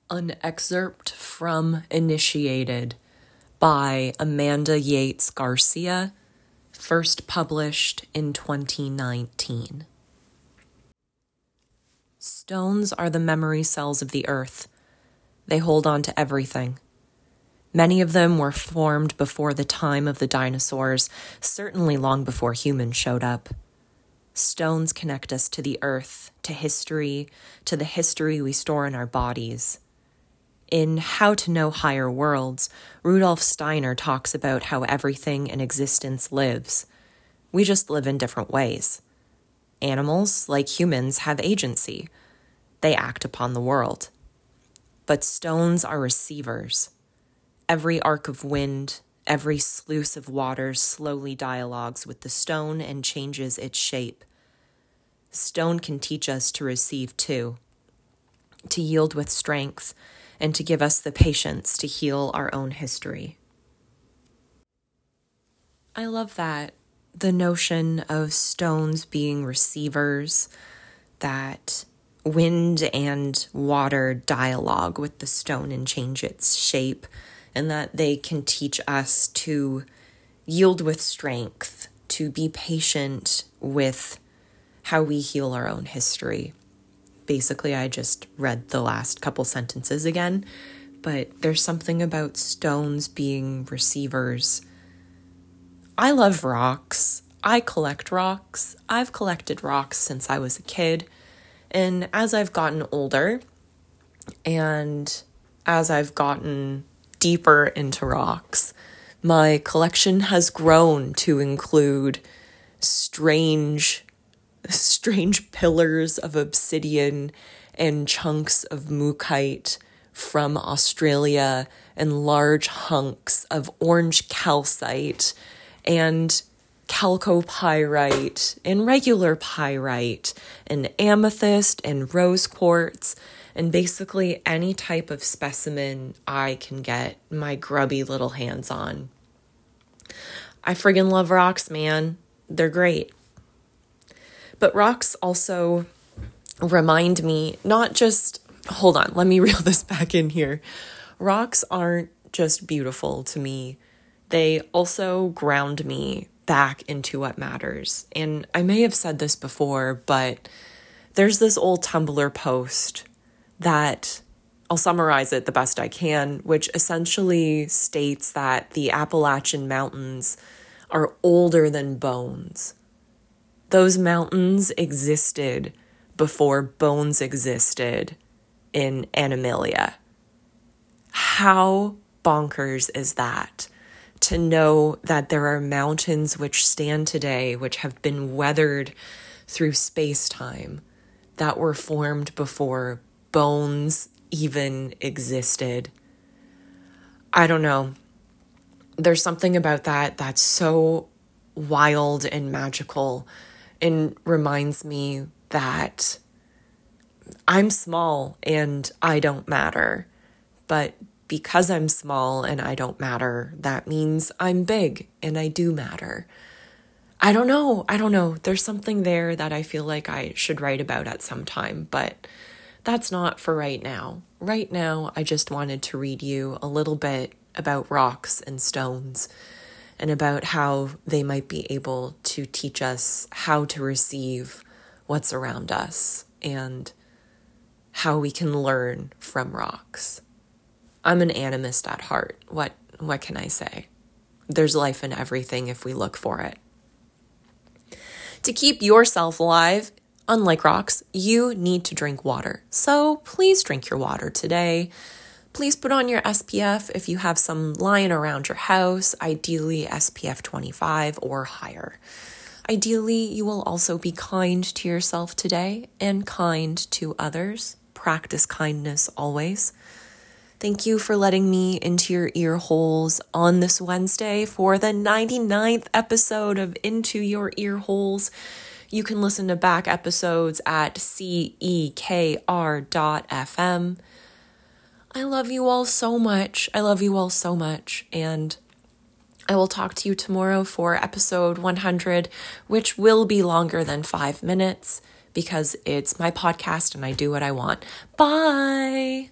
An excerpt from Initiated by Amanda Yates Garcia, first published in 2019. Stones are the memory cells of the earth. They hold on to everything. Many of them were formed before the time of the dinosaurs, certainly long before humans showed up. Stones connect us to the earth, to history, to the history we store in our bodies. In How to Know Higher Worlds, Rudolf Steiner talks about how everything in existence lives. We just live in different ways. Animals, like humans, have agency. They act upon the world. But stones are receivers. Every arc of wind, every sluice of water slowly dialogues with the stone and changes its shape. Stone can teach us to receive too, to yield with strength, and to give us the patience to heal our own history. I love that, the notion of stones being receivers, that wind and water dialogue with the stone and change its shape, and that they can teach us to yield with strength, to be patient with how we heal our own history. Basically, I just read the last couple sentences again, but there's something about stones being receivers. I love rocks. I collect rocks. I've collected rocks since I was a kid. And as I've gotten older and as I've gotten deeper into rocks, my collection has grown to include strange pillars of obsidian and chunks of mookaite from Australia and large hunks of orange calcite and chalcopyrite and regular pyrite and amethyst and rose quartz and basically any type of specimen I can get my grubby little hands on. I friggin' love rocks, man. They're great. But rocks also remind me not just, hold on, let me reel this back in here. Rocks aren't just beautiful to me. They also ground me back into what matters. And I may have said this before, but there's this old Tumblr post that I'll summarize it the best I can, which essentially states that the Appalachian Mountains are older than bones. Those mountains existed before bones existed in Animalia. How bonkers is that? To know that there are mountains which stand today, which have been weathered through space-time, that were formed before bones even existed. I don't know. There's something about that that's so wild and magical and reminds me that I'm small and I don't matter. But because I'm small and I don't matter, that means I'm big and I do matter. I don't know. There's something there that I feel like I should write about at some time, but that's not for right now. Right now, I just wanted to read you a little bit about rocks and stones and about how they might be able to teach us how to receive what's around us and how we can learn from rocks. I'm an animist at heart. What can I say? There's life in everything if we look for it. To keep yourself alive, unlike rocks, you need to drink water. So please drink your water today. Please put on your SPF if you have some lying around your house, ideally SPF 25 or higher. Ideally, you will also be kind to yourself today and kind to others. Practice kindness always. Thank you for letting me into your ear holes on this Wednesday for the 99th episode of Into Your Ear Holes. You can listen to back episodes at CEKR.fm. I love you all so much. And I will talk to you tomorrow for episode 100, which will be longer than 5 minutes because it's my podcast and I do what I want. Bye.